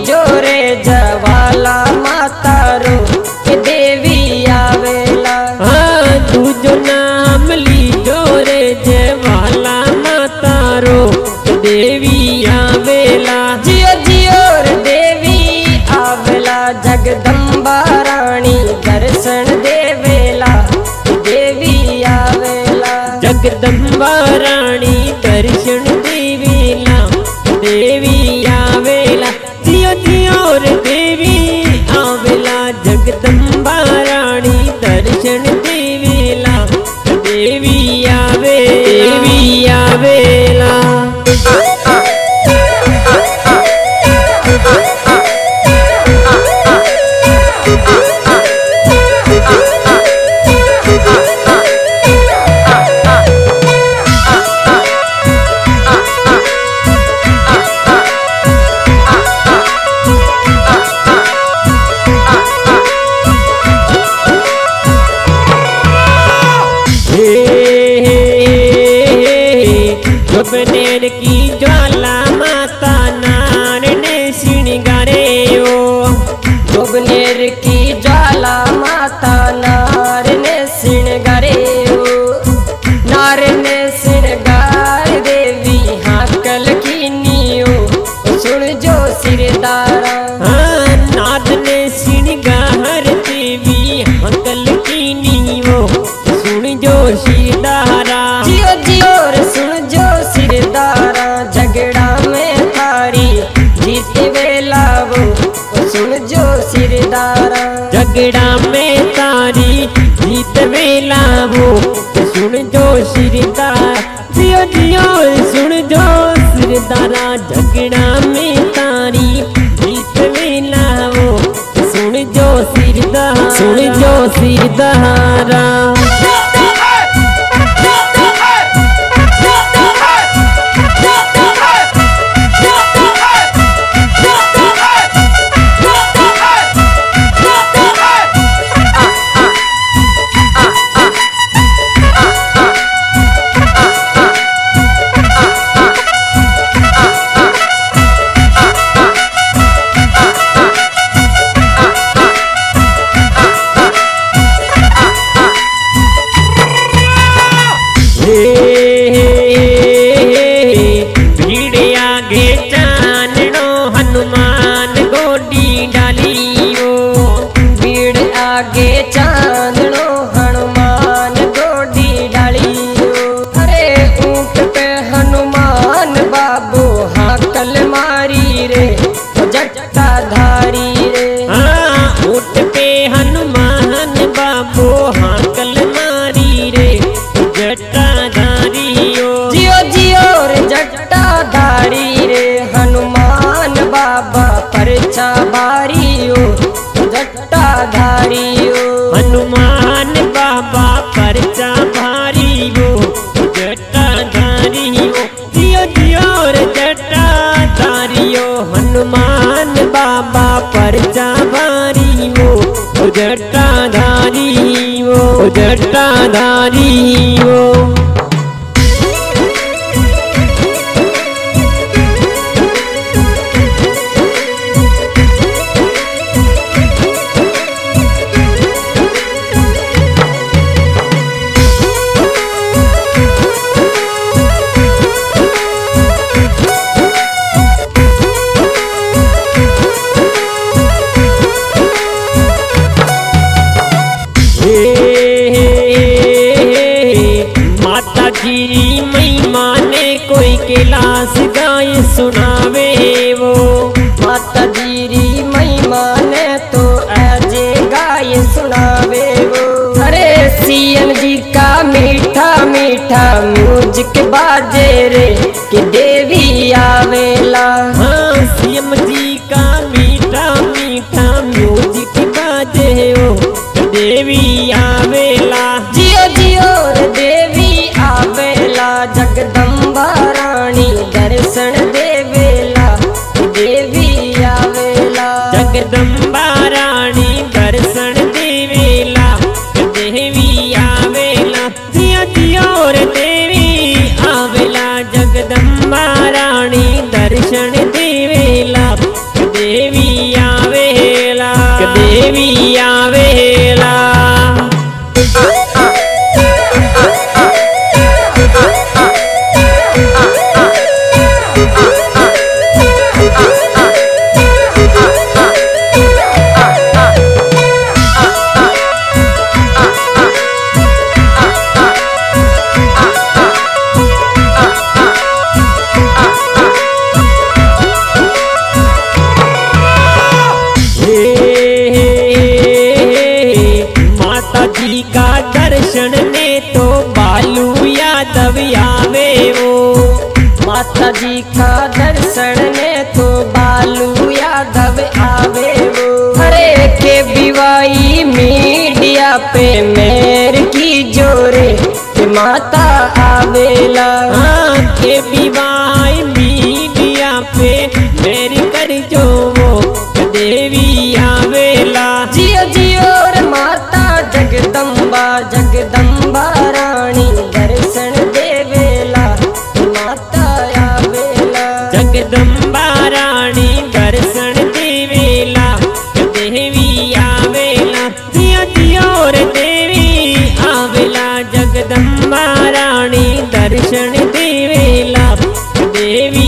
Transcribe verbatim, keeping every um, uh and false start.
जोरे जवाला माता रो देवी आवेला। हाँ दूजो नाम ली जोरे जवाला माता रो देवी आवेला। जियो जियो रे देवी आवेला जगदम्बा रानी दर्शन देवेला देवी आवेला। जगदम्बा रानी दर्शन देवेला देवी आवेला। जियो जियो रे देवी आवेला जगदम्बा रानी दर्शन देवेला देवी आवे देवी आवेला। जोबनेर की ज्वाला माता नार ने श्रृंगारे ओ। जोबनेर की ज्वाला माता नार ने श्रृंगारे ओ। नार ने श्रृंगार देवी हाकल की नियो सुन जो सिरदारा। हाँ नाद ने श्रृंगार देवी हाकल की नियो सुन जो सिरदारा। जियो जियो रे सुन जो सिरदारा झगड़ा में थारी जीत वेला वो सुन जो सिरदारा। झगड़ा में तारी जीत वेला वो सुन जो सिरदारा। जियो जियो सुन जो सिरदारा झगड़ा में तारी जीत वेला वो सुन जो सिरदारा सुन जो सिरदारा। भीड़ आगे चाननो हनुमान गोडी डालियो। भीड़ आगे चांदनो हनुमान गोडी डालियो। अरे ऊंट पे हनुमान बाबू हाकल मारी रे जट्टा धारी रे। हाँ ऊंट पे हनुमान बाबू हाकल मारी रे जट्टा धारियो। जियो जियो रे जट्टा धारी रे हनुमान बाबा परचा भारियो जट्टा धारियो। हनुमान बाबा परचा भारियो जट्टा धारियो। जियो जियो रे जट्टा धारियो हनुमान बाबा परचा भारियो जट्टा धारियो जट्टा धारियो। माता जी महिमा ने कोई कैलाश गाय सुनावे वो। माता जी महिमा ने तो आजे गाय सुनावे वो। अरे सीएम जी का मीठा मीठा म्यूजिक बाजे रे कि देवी आवेला। हाँ सीएम जी का मीठा मीठा म्यूजिक बाजे वो देवी आवेला। जियो जियो रे देवी आवेला जगदम्बा रानी दर्शन देवेला देवी आवेला। जगदम्बा रानी दर्शन देवेला देवी आवेला। जियो जियो रे देवी आवेला जगदम्बा रानी दर्शन देवेला माता जी का दर्शन में तो बालू यादव आवे वो। अरे के बीवाई मीडिया पे मेर की जोरे के माता आवेला। हाँ के विवाह मीडिया पे मेरी कर जो वो देवी आवेला। जियो जियो रे माता जगदम्बा जगदम्बा रानी दर्शन देवेला माता आवेला। जगदम्बा रानी दर्शन देवेला देवी आवेला। जियो जियो रे देवी आवेला जगदम्बा रानी दर्शन देवेला देवी